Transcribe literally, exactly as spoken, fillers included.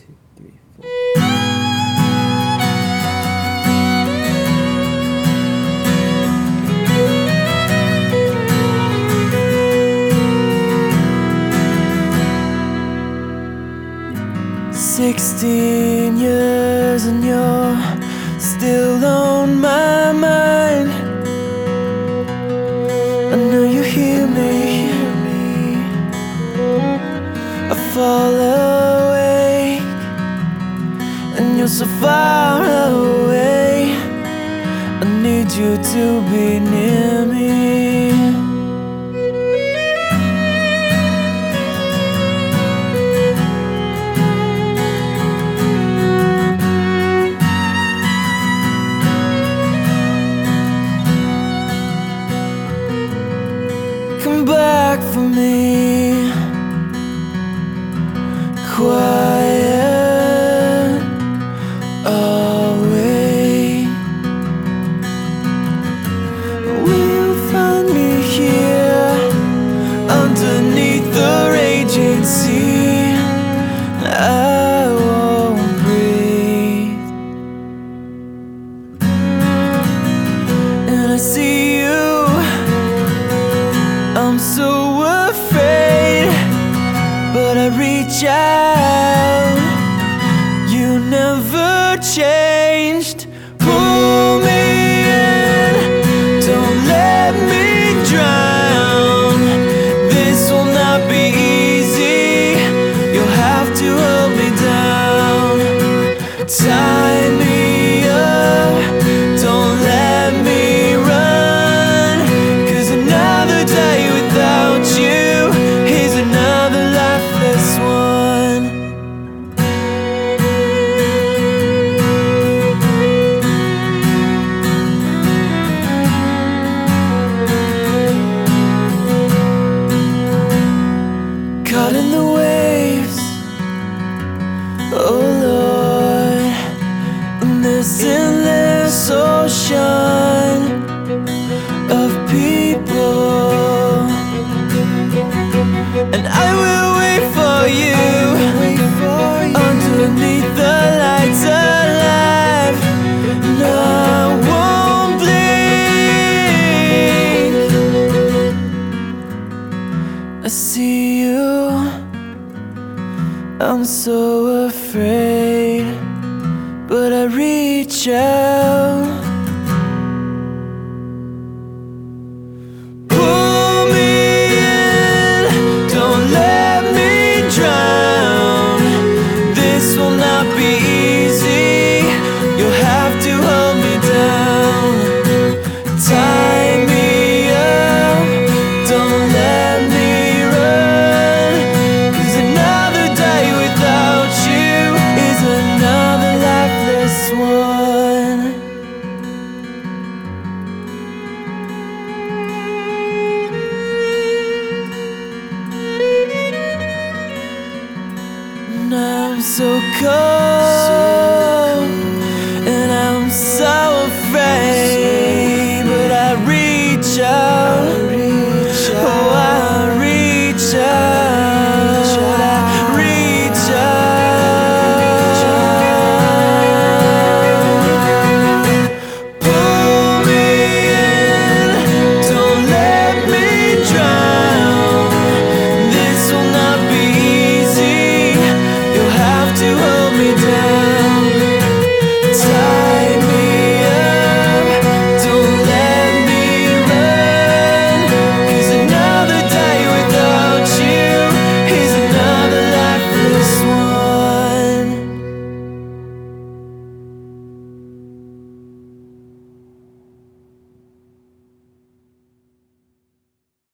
two, three, four. Sixteen years and you're still on my mind. I know you hear me, I fall away, and you're so far away. I need you to be near me. Come back for me, quiet away. Will you find me here underneath the raging sea? I won't breathe, and I see you. I'm so afraid, but I reach out. You never changed. Pull me in, don't let me drown. This will not be easy, you'll have to hold me down. Tie me up, don't let me run, 'cause another day without you is another lifeless one. Caught in the waves, oh Lord, in this endless ocean of people, and I will wait for you underneath the lights alive, and I won't blink. I see you, I'm so afraid, but I reach out. Pull me in, don't let me drown. This will not be easy, you'll have to hold me down. Tie me up, don't let me run, 'cause another day without you is another lifeless one. And I'm so cold, and I'm so afraid, but I reach out.